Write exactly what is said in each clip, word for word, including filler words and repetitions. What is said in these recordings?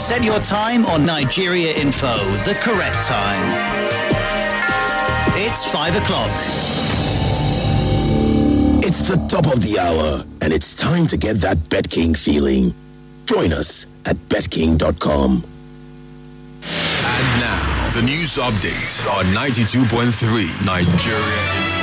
Set your time on Nigeria Info, the correct time. It's five o'clock. It's the top of the hour, and it's time to get that BetKing feeling. Join us at bet king dot com. And now, the news update on ninety-two point three Nigeria Info.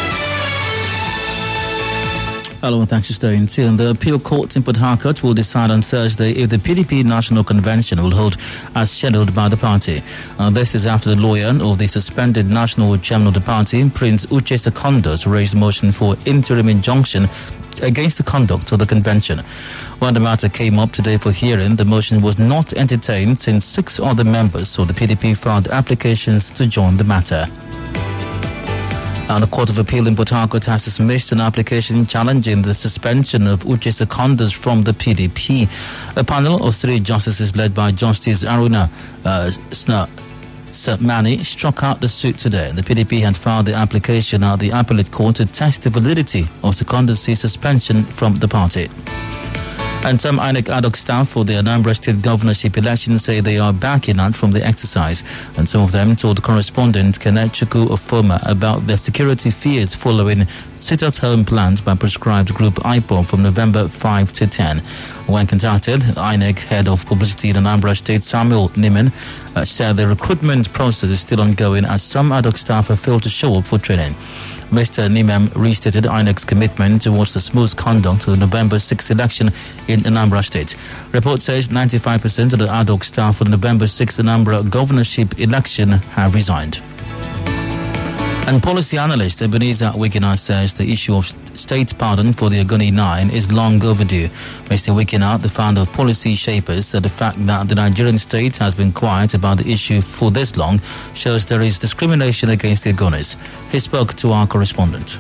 Hello and thanks for staying tuned. The appeal court in Port Harcourt will decide on Thursday if the P D P National Convention will hold as scheduled by the party. Uh, this is after the lawyer of the suspended national chairman of the party, Prince Uche Secondos, raised a motion for interim injunction against the conduct of the convention. When the matter came up today for hearing, the motion was not entertained since six other members of the P D P filed applications to join the matter. And the Court of Appeal in Port Harcourt has dismissed an application challenging the suspension of Uche Secondos from the P D P. A panel of three justices led by Justice Aruna uh, Mani struck out the suit today. The P D P had filed the application at the appellate court to test the validity of Secondos' suspension from the party. And some I N E C ad hoc staff for the Anambra State governorship election say they are backing out from the exercise. And some of them told correspondent Kenechukwu Ofoma about their security fears following sit-at-home plans by prescribed group I P O B from November fifth to tenth. When contacted, I N E C head of publicity in Anambra State, Samuel Niman, uh, said the recruitment process is still ongoing as some ad hoc staff have failed to show up for training. Mister Nimam restated I N E C's commitment towards the smooth conduct of the November sixth election in Anambra State. Report says ninety-five percent of the ad hoc staff for the November sixth Anambra governorship election have resigned. And policy analyst Ebenezer Wikina says the issue of state pardon for the Ogoni Nine is long overdue. Mister Wikina, the founder of Policy Shapers, said the fact that the Nigerian state has been quiet about the issue for this long shows there is discrimination against the Ogonis. He spoke to our correspondent.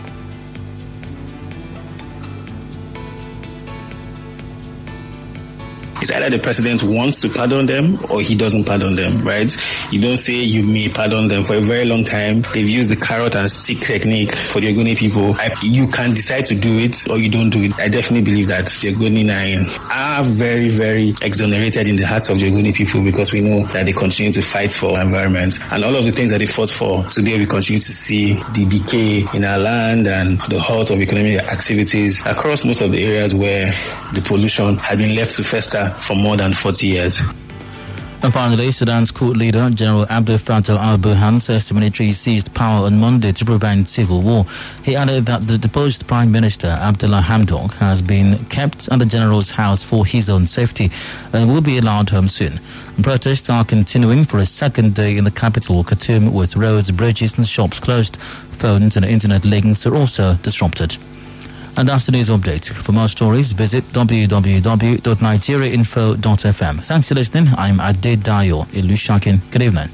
It's either the president wants to pardon them or he doesn't pardon them, right? You don't say you may pardon them. For a very long time, they've used the carrot and stick technique for the Ogoni people. You can decide to do it or you don't do it. I definitely believe that the Ogoni Nine are very, very exonerated in the hearts of the Ogoni people because we know that they continue to fight for environment. And all of the things that they fought for, today we continue to see the decay in our land and the halt of economic activities across most of the areas where the pollution had been left to fester for more than forty years. And finally, Sudan's coup leader, General Abdel Fattah al-Burhan, says the military seized power on Monday to prevent civil war. He added that the deposed Prime Minister, Abdullah Hamdok, has been kept at the general's house for his own safety and will be allowed home soon. And protests are continuing for a second day in the capital, Khartoum, with roads, bridges and shops closed. Phones and internet links are also disrupted. And that's the news update. For more stories, visit w w w dot nigeria info dot f m. Thanks for listening. I'm Adedayo Ilushakin. Good evening.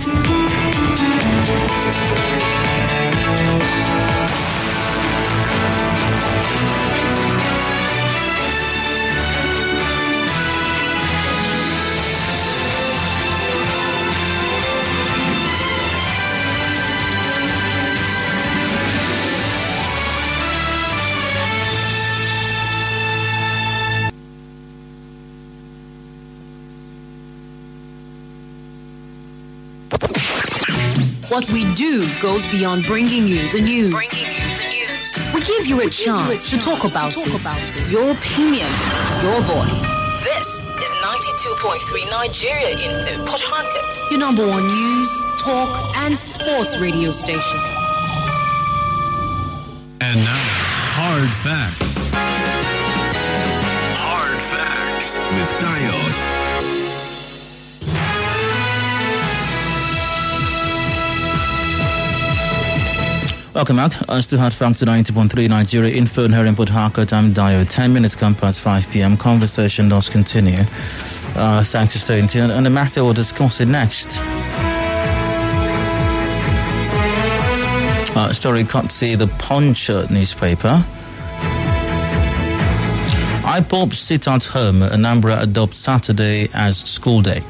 What we do goes beyond bringing you the news. Bringing you the news. We give you a, chance, you a chance to talk about, talk it. about it. Your opinion, your voice. This is ninety-two point three Nigeria Info Port Harcourt. Your number one news, talk, and sports radio station. And now, Hard Facts. Hard Facts with Dayo. Welcome back. I still had Factor ninety point three Nigeria Info here in Port Harcourt. I'm Dayo. Ten minutes come past five p.m. Conversation does continue. Uh, thanks for staying tuned. And the matter we'll discuss it next. Uh, story courtesy the Punch newspaper. I P O B sit at home. Anambra adopts Saturday as school day.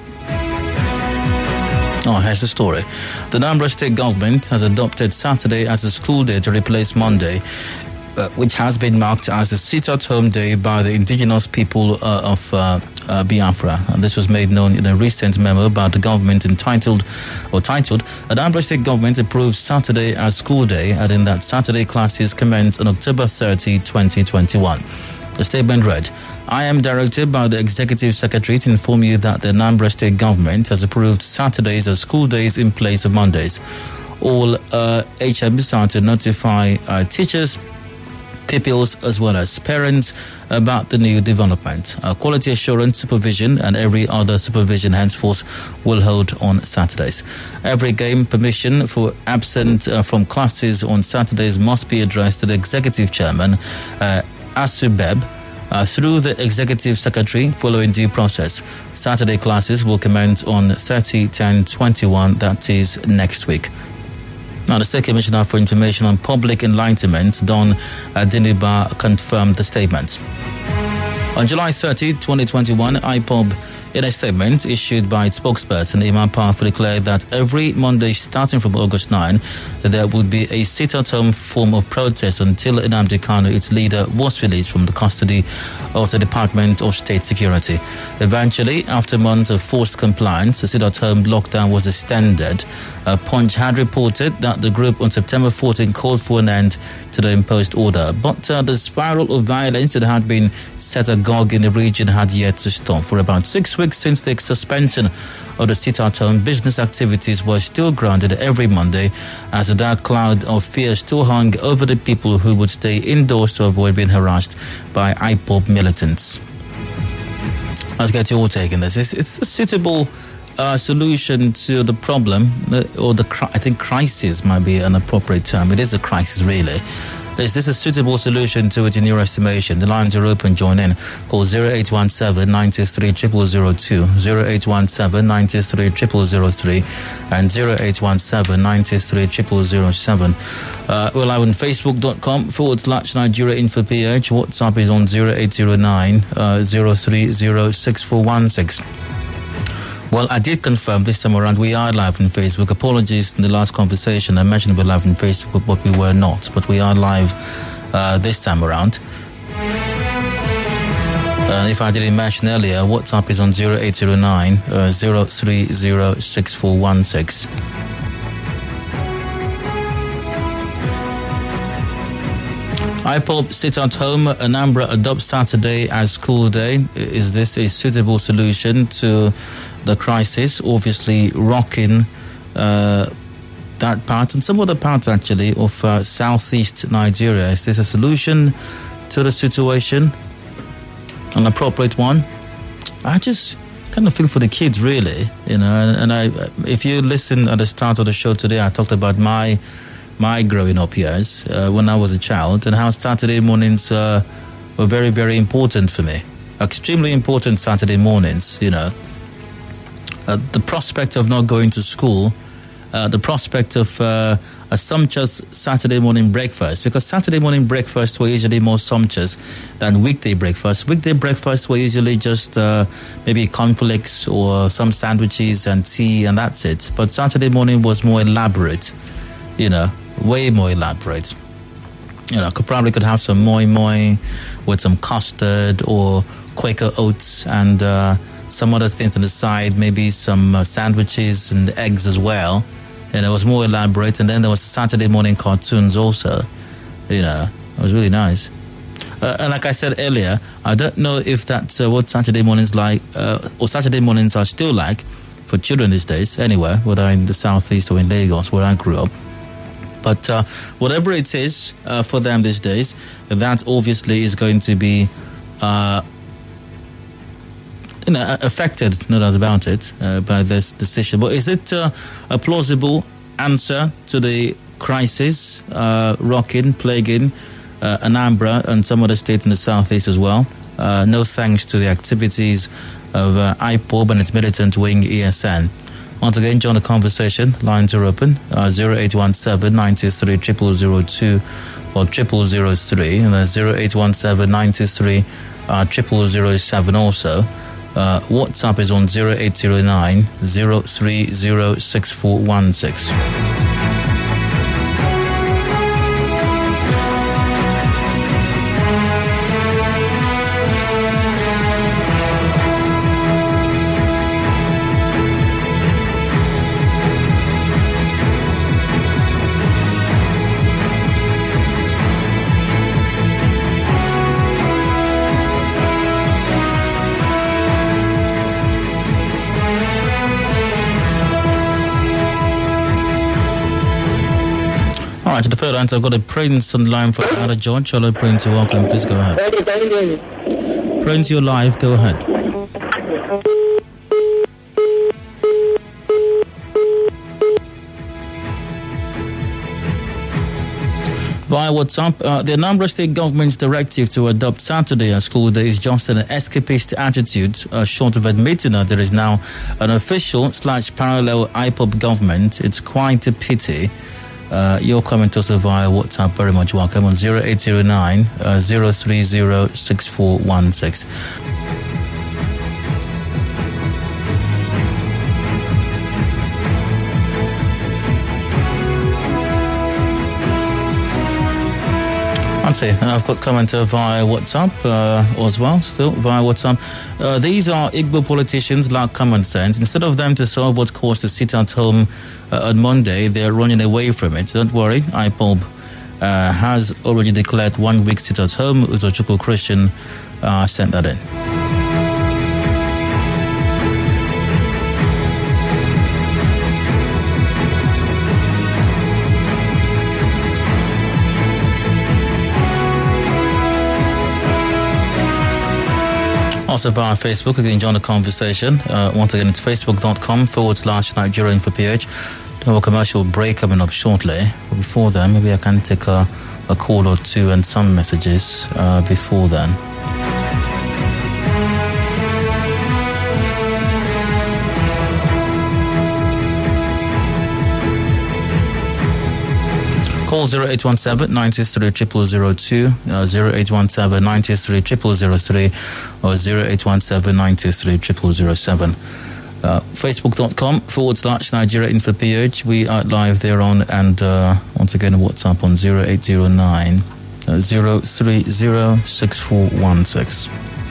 Oh, here's the story. The Anambra State government has adopted Saturday as a school day to replace Monday. uh, which has been marked as the sit-at-home day by the indigenous people uh, of uh, uh, Biafra. And this was made known in a recent memo by the government entitled, or titled, Anambra State Government approves Saturday as school day, adding that Saturday classes commence on October thirtieth, twenty twenty-one. The statement read, I am directed by the Executive Secretary to inform you that the Anambra State Government has approved Saturdays as school days in place of Mondays. All uh, H M s are to notify uh, teachers, pupils, as well as parents about the new development. Uh, quality assurance supervision and every other supervision henceforth will hold on Saturdays. Every game permission for absent uh, from classes on Saturdays must be addressed to the Executive Chairman, uh, ASUBEB, Uh, through the Executive Secretary following due process. Saturday classes will commence on thirty ten twenty-one, that is next week. Now, the State Commissioner for Information on Public Enlightenment, Don Adiniba, confirmed the statement. On July thirtieth, twenty twenty-one, I P O B, in a statement issued by its spokesperson, Iman Powerful, declared that every Monday starting from August ninth, there would be a sit-at-home form of protest until Nnamdi Kanu, its leader, was released from the custody of the Department of State Security. Eventually, after months of forced compliance, the sit-at-home lockdown was extended. Uh, Punch had reported that the group on September fourteenth called for an end to the imposed order. But uh, the spiral of violence that had been set agog in the region had yet to stop. For about six weeks since the suspension of the sit-at-home, business activities were still grounded every Monday as a dark cloud of fear still hung over the people who would stay indoors to avoid being harassed by I P O B militants. Let's get your take on this. It's, it's a suitable uh, solution to the problem, or the I think crisis might be an appropriate term. It is a crisis, really. Is this a suitable solution to it in your estimation? The lines are open. Join in. Call zero eight one seven, nine two three, zero zero zero two, zero eight one seven, nine two three, zero zero zero three, and zero eight one seven, nine two three, zero zero zero seven. Uh, we're live on Facebook.com forward slash Nigeria Info P H. WhatsApp is on zero eight zero nine, zero three zero, six four one six. Well, I did confirm this time around we are live on Facebook. Apologies in the last conversation. I mentioned we're live on Facebook, but we were not. But we are live uh, this time around. And if I didn't mention earlier, WhatsApp is on zero eight zero nine, zero three zero, six four one six. I P O B sit at home. Anambra adopts Saturday as school day. Is this a suitable solution to the crisis? Obviously, rocking uh, that part and some other parts actually of uh, southeast Nigeria. Is this a solution to the situation? An appropriate one? I just kind of feel for the kids, really. You know, and, and I, if you listen at the start of the show today, I talked about my. my growing up years uh, when I was a child, and how Saturday mornings uh, were very, very important for me. Extremely important Saturday mornings, you know. Uh, the prospect of not going to school, uh, the prospect of uh, a sumptuous Saturday morning breakfast, because Saturday morning breakfasts were usually more sumptuous than weekday breakfasts. Weekday breakfasts were usually just uh, maybe cornflakes or some sandwiches and tea, and that's it. But Saturday morning was more elaborate, you know. Way more elaborate. You know, could probably could have some moi moi with some custard or Quaker oats and uh, some other things on the side, maybe some uh, sandwiches and eggs as well. And it was more elaborate. And then there was Saturday morning cartoons also. You know, it was really nice. Uh, and like I said earlier, I don't know if that's uh, what Saturday mornings like, uh, or Saturday mornings are still like for children these days, anywhere, whether in the southeast or in Lagos, where I grew up. But uh, whatever it is uh, for them these days, that obviously is going to be, uh, you know, affected, no doubt about it, uh, by this decision. But is it uh, a plausible answer to the crisis uh, rocking, plaguing uh, Anambra and some other states in the southeast as well? Uh, no thanks to the activities of uh, I P O B and its militant wing E S N. Once again, join the conversation. Lines are open. Uh, zero eight one seven, nine two three, zero zero zero two or zero zero zero three. And then zero eight one seven, nine two three, zero zero zero seven also. Uh, WhatsApp is on zero eight zero nine, zero three zero, six four one six. Right, to the third lines, I've got a Prince on the line for Anna George. Hello, Prince, you're welcome. Please go ahead. Prince, you're live. Go ahead. Via WhatsApp, uh, the Anambra State government's directive to adopt Saturday as school day is just an escapist attitude, uh, short of admitting that there is now an official slash parallel I P O B government. It's quite a pity. Uh, your comment also via WhatsApp, very much welcome on zero eight zero nine, zero three zero, six four one six. I've got commenter via WhatsApp uh, as well, still via WhatsApp. Uh, these are Igbo politicians lack common sense. Instead of them to solve what caused the sit at home uh, on Monday, they're running away from it. Don't worry, I P O B uh, has already declared one week sit at home. Uzochukwu Christian uh, sent that in. Also via Facebook, you can join the conversation. Uh, once again, it's facebook.com forward slash Nigerian for P H. We have a commercial break coming up shortly. But before then, maybe I can take a, a call or two and some messages uh, before then. Call zero eight one seven, nine two three, zero zero zero two, uh, zero eight one seven, nine two three, zero zero zero three, or zero eight one seven, nine two three, zero zero zero seven. Uh, Facebook.com forward slash Nigeria Info P H. We are live there on, and uh, once again, WhatsApp on zero eight zero nine, zero three zero, six four one six.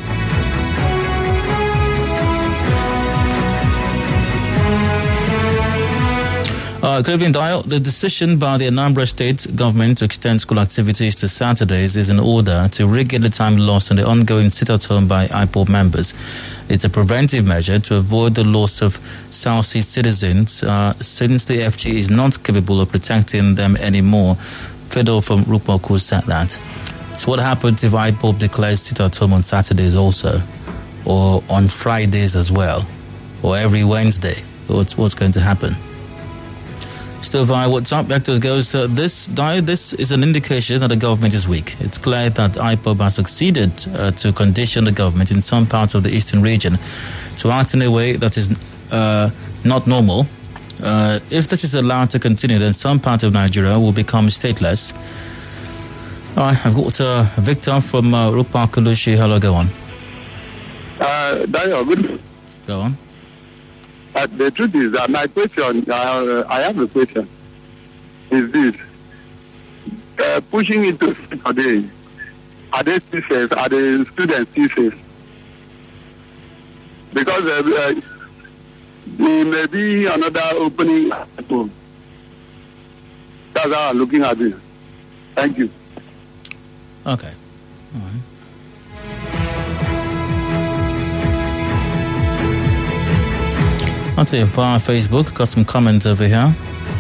Uh, good evening, Dial. The decision by the Anambra State government to extend school activities to Saturdays is in order to regulate the time lost in the ongoing sit-at-home by I P O B members. It's a preventive measure to avoid the loss of South Sea citizens uh, since the F G is not capable of protecting them anymore. Fiddle from Rupoku said that. So what happens if I P O B declares sit-at-home on Saturdays also? Or on Fridays as well? Or every Wednesday? What's, what's going to happen? Still via WhatsApp, back to it goes. Uh, this this is an indication that the government is weak. It's clear that I P O B has succeeded uh, to condition the government in some parts of the eastern region to act in a way that is uh, not normal. Uh, if this is allowed to continue, then some part of Nigeria will become stateless. All right, I've got uh, Victor from uh, Rupakulushi. Hello, go on. Uh, Daniel, good. Go on. Uh, the truth is that my question, uh, I have a question, is this. Uh, pushing into today, are they still safe? Are the students still safe? Because uh, uh, there may be another opening. That's how I'm looking at it. Thank you. Okay. All right. I'll tell you, via Facebook, got some comments over here.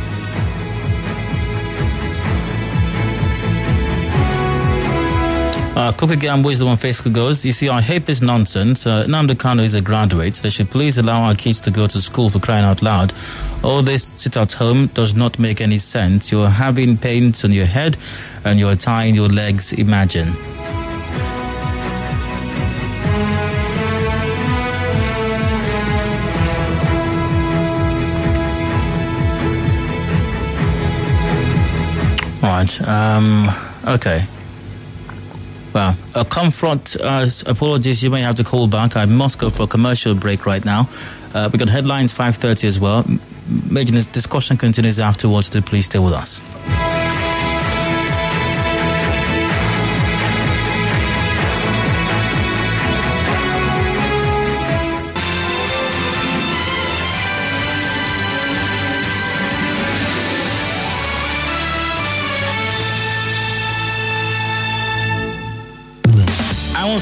Uh, Cookie Gambo is the one Facebook goes, you see, I hate this nonsense. Uh, Nnamdi Kanu is a graduate. They should please allow our kids to go to school for crying out loud. All this sit at home does not make any sense. You're having pains on your head and you're tying your legs, imagine. All right. Um, okay. Well, a comfort, uh, apologies, you may have to call back. I must go for a commercial break right now. Uh, we got headlines five thirty as well. Maybe this discussion continues afterwards, so please stay with us.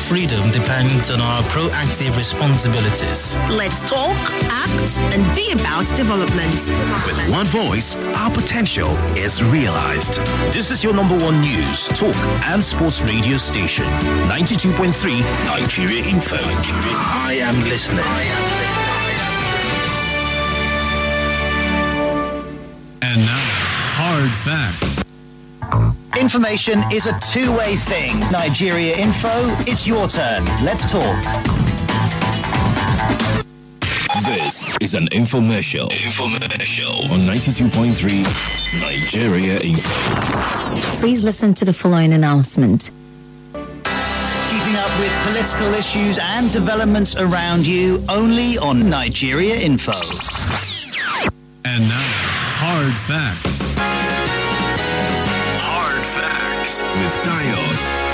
freedom depends on our proactive responsibilities. Let's talk, act, and be about development. With one voice, our potential is realized. This is your number one news, talk, and sports radio station. ninety-two point three Nigeria Info. I am listening. I am listening. And now, hard facts. Information is a two-way thing. Nigeria Info, it's your turn. Let's talk. This is an infomercial. Infomercial on ninety-two point three Nigeria Info. Please listen to the following announcement. Keeping up with political issues and developments around you only on Nigeria Info. And now, hard facts. With Dio.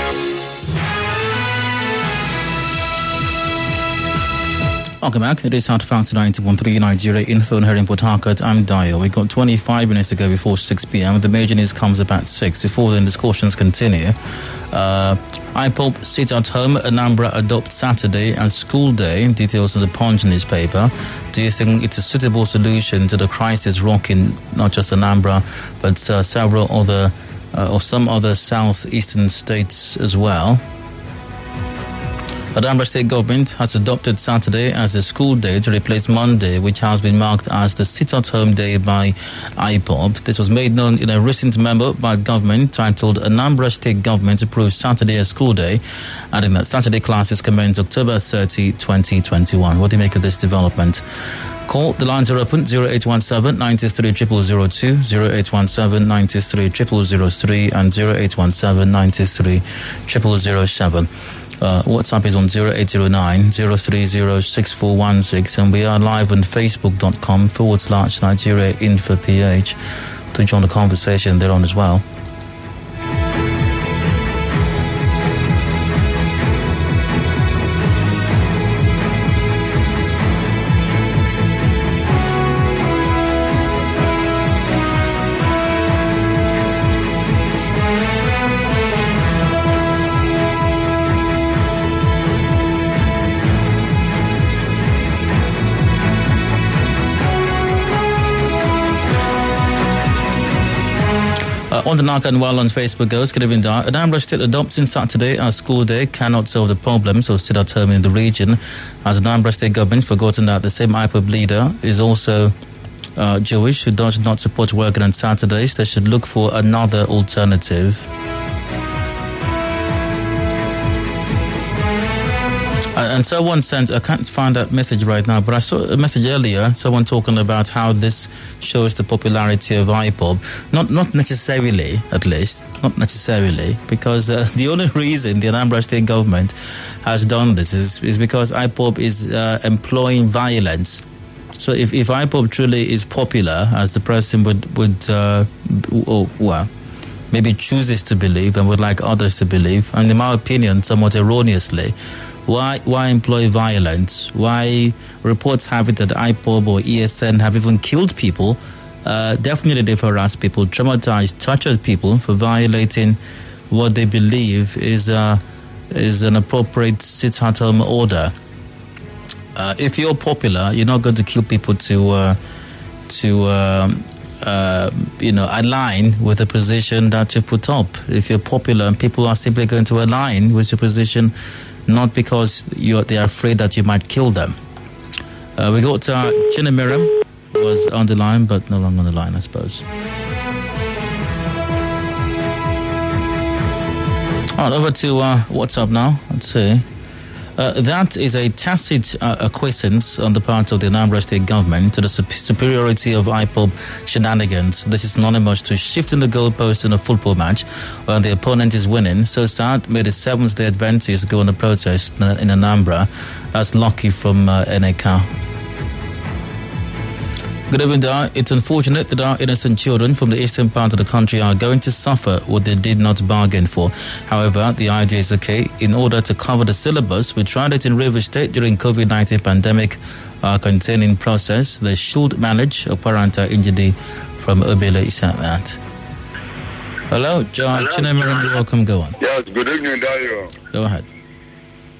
Welcome back. It is Hard Facts ninety point three Nigeria Info here in Port Harcourt. I'm Dio. We got twenty-five minutes to go before six p.m. The major news comes about six. Before then, discussions continue. Uh, I P O B sit at home. Anambra adopts Saturday as school day. Details in the Punch newspaper. Do you think it's a suitable solution to the crisis rocking not just Anambra but uh, several other Uh, or some other southeastern states as well? Anambra State Government has adopted Saturday as a school day to replace Monday, which has been marked as the sit-at-home day by I P O B. This was made known in a recent memo by government titled Anambra State Government approves Saturday as school day, adding that Saturday classes commence October thirtieth, twenty twenty-one. What do you make of this development? Call, the lines are open, zero eight one seven, nine three, zero zero zero two, zero eight one seven, nine three, zero zero zero three and zero eight one seven, nine three, zero zero zero seven. Uh, WhatsApp is on zero eight zero nine, zero three zero, six four one six and we are live on facebook.com forward slash Nigeria Info PH to join the conversation there on as well. On the Naka and Well on Facebook goes, good evening, Dar. Anambra still adopting Saturday as school day cannot solve the problem, so still at home in the region. As Anambra State Government forgotten that the same I P O B leader is also uh, Jewish, who does not support working on Saturdays. They should look for another alternative. And someone sent, I can't find that message right now, but I saw a message earlier, someone talking about how this shows the popularity of I P O B. Not not necessarily, at least, not necessarily, because uh, the only reason the Anambra State Government has done this is, is because I P O B is uh, employing violence. So if, if I P O B truly is popular, as the president would, would uh, oh, well, maybe chooses to believe and would like others to believe, and in my opinion, somewhat erroneously, Why why employ violence? Why reports have it that I P O B or E S N have even killed people? Uh, definitely they've harassed people, traumatized, tortured people for violating what they believe is uh, is an appropriate sit-at-home order. Uh, if you're popular, you're not going to kill people to uh, to um, uh, you know align with the position that you put up. If you're popular, people are simply going to align with your position, not because you're, they're afraid that you might kill them. Uh, we got uh, Jenna Miriam was on the line, but no longer on the line, I suppose. All right, over to uh, WhatsApp now. Let's see. Uh, that is a tacit uh, acquiescence on the part of the Anambra State Government to the sup- superiority of I P O B shenanigans. This is synonymous to shifting the goalpost in a football match when the opponent is winning. So sad, may the seventh-day Adventists go on a protest in Anambra. That's Lucky from uh, N A C A. Good evening, Dar. It's unfortunate that our innocent children from the eastern part of the country are going to suffer what they did not bargain for. However, the idea is okay. In order to cover the syllabus, we tried it in River State during COVID nineteen pandemic uh, containing process. They should manage a parenta injury from Obele is at that. Hello, John. Welcome, go on. Yes, good evening, Dario. Go ahead.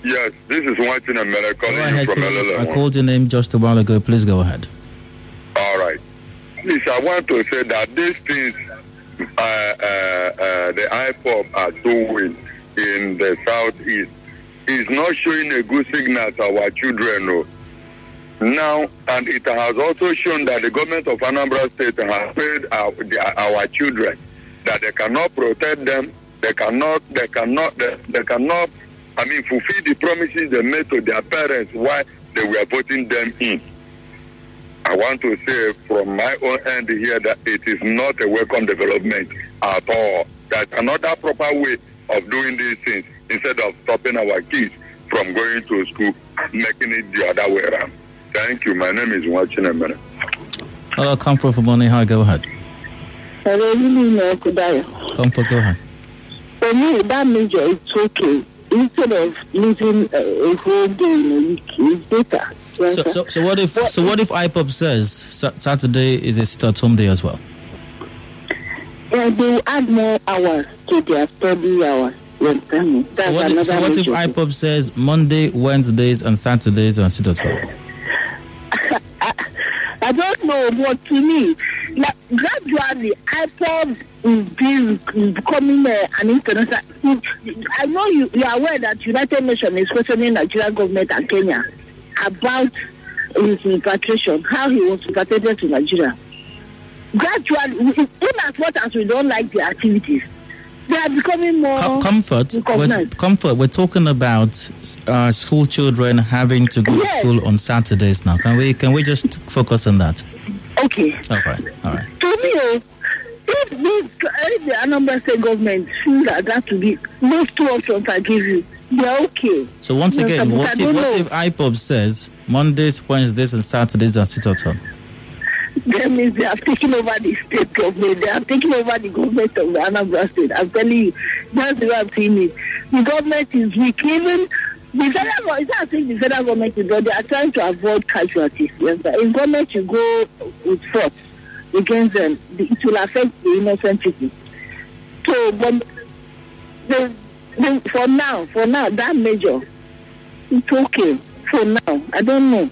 Yes, this is Watson America calling Go you ahead, from please. L L M. I called your name just a while ago. Please go ahead. All right. Please, I want to say that these things uh, uh, uh, the I P O B are doing in the southeast is not showing a good signal to our children. No. Now, and it has also shown that the government of Anambra State has paid our, the, our children that they cannot protect them, they cannot, they cannot, they, they cannot, I mean, fulfill the promises they made to their parents while they were voting them in. I want to say from my own end here that it is not a welcome development at all. That's another proper way of doing these things instead of stopping our kids from going to school, making it the other way around. Thank you. My name is Watching a minute. Hello, Comfort for Money. Hi, go ahead. Hello, Comfort, go ahead. For me, that major, it's okay. Instead of losing uh, a whole day in a week, it's better. So, so, so what if so what if I P O B says Saturday is a start-home day as well? Yeah, they will add more hours to their study hours. That's so what if, so what if I P O B says Monday, Wednesdays, and Saturdays are sit-at-home? I don't know, but to me, like, gradually, I P O B is being becoming uh, an international. I know you, you are aware that United Nations is questioning Nigerian government and Kenya about his repatriation, how he was repatriated to Nigeria. Gradually, in as much as we don't like the activities, they are becoming more Com- comfort. We're, comfort. We're talking about uh, school children having to go yes. to school on Saturdays now. Can we can we just focus on that? Okay. All right. All right. To me, if, if, if the Anambra State government feel that that to be those two options I give you, they're okay. So once no, again, what if, what if I P O B says Mondays, Wednesdays, and Saturdays are sit-at-home? That means they have taken over the state government. They have taken over the government of the Anambra State. I'm telling you, that's the way I'm seeing it. The government is weak. Even the federal government, it's not saying the federal government is good. They are trying to avoid casualties. Yes, if government should go with force against them, it will affect the innocent people. So, but the, the, for now, for now, that measure, it's okay. For now, I don't know.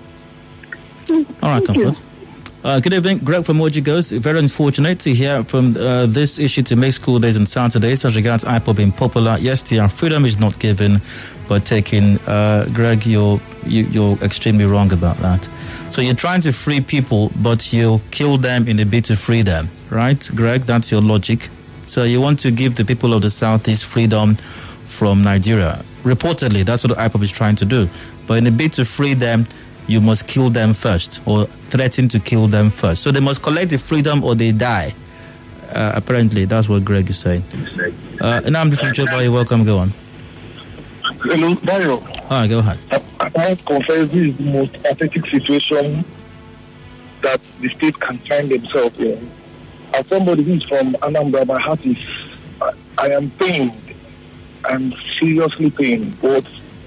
All right, Comfort. Uh, good evening, Greg from Moji Goes. Very unfortunate to hear from uh, this issue to make school days and Saturdays as regards I P O B being popular. Yes, the freedom is not given, but taken. Uh, Greg, you're you, you're extremely wrong about that. So you're trying to free people, but you kill them in a bid to free them, right, Greg? That's your logic. So you want to give the people of the Southeast freedom from Nigeria. Reportedly, that's what the I P O B is trying to do. But in a bid to free them, you must kill them first, or threaten to kill them first. So they must collect the freedom or they die. Uh, apparently, that's what Greg is saying. Uh, and I'm from Joba. You're welcome. Go on. Hello, Dario. Hi, go ahead. I must confess, this is the most pathetic situation that the state can find themselves in. As somebody who is from Anambra, my heart is, I, I am pained. I'm seriously pained. But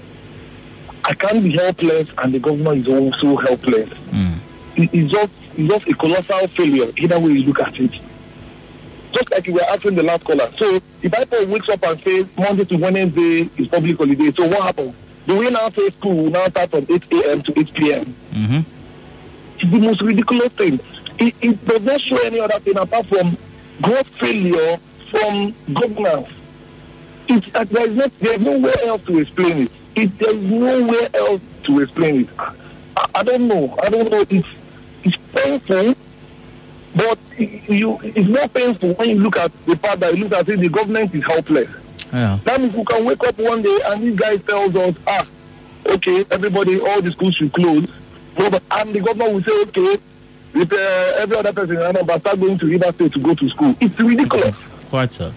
I can't be helpless, and the government is also helpless. Mm. It, it's, just, it's just a colossal failure, either way you look at it. Just like you were asking the last caller. So, if I wakes up and says Monday to Wednesday is public holiday, so what happens? Do we now say school will now start from eight a.m. to eight p.m.? Mm-hmm. It's the most ridiculous thing. It, it does not show any other thing apart from gross failure from governance. It's, uh, there is no, there's nowhere else to explain it. It, there's nowhere else to explain it. I, I don't know. I don't know. It's it's painful, but it, you it's more painful when you look at the part that you look at it, the government is helpless. Yeah. That means we can wake up one day and this guy tells us, ah, okay, everybody, all the schools should close. No, but and the government will say, okay, with uh, every other person in Anambra start going to River State to go to school. It's ridiculous. Quite so.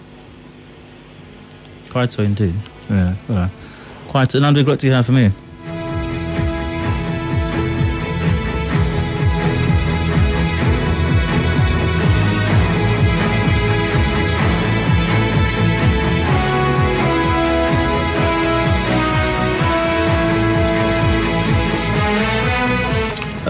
Quite so indeed. Yeah. yeah. Quite so. And I'm glad to hear from you.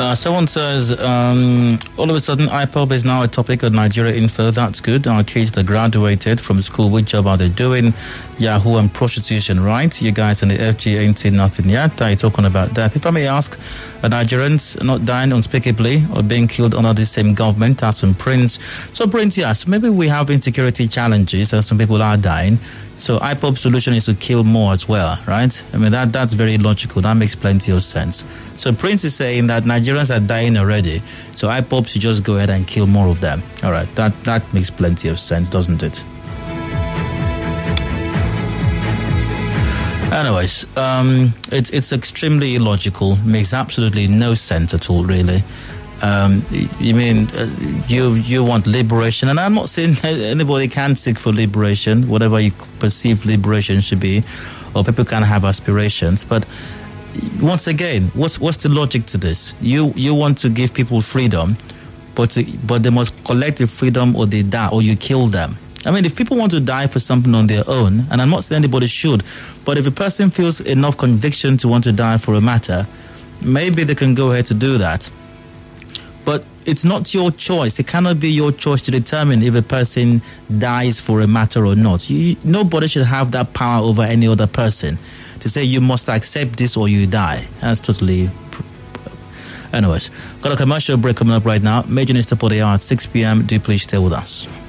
Uh, someone says, um, all of a sudden, I P O B is now a topic on Nigeria Info. That's good. Our kids that graduated from school, which job are they doing? Yahoo and prostitution, right? You guys in the F G ain't seen nothing yet. Are you talking about that? If I may ask, are Nigerians not dying unspeakably or being killed under the same government as some Prince? So, Prince, yes, maybe we have insecurity challenges and some people are dying. So I P O B's solution is to kill more as well, right? I mean, that that's very logical. That makes plenty of sense. So Prince is saying that Nigerians are dying already, so I P O B should just go ahead and kill more of them. All right, that, that makes plenty of sense, doesn't it? Anyways, um, it's, it's extremely illogical, makes absolutely no sense at all, really. Um, you mean uh, you you want liberation, and I'm not saying anybody can seek for liberation, whatever you perceive liberation should be, or people can have aspirations. But once again, what's what's the logic to this? You you want to give people freedom, but to, but they must collect the freedom, or they die, or you kill them. I mean, if people want to die for something on their own, and I'm not saying anybody should, but if a person feels enough conviction to want to die for a matter, maybe they can go ahead to do that. But it's not your choice. It cannot be your choice to determine if a person dies for a matter or not. You, nobody should have that power over any other person to say you must accept this or you die. That's totally... Anyways, got a commercial break coming up right now. Major News Top of the hour at six p.m. Do please stay with us.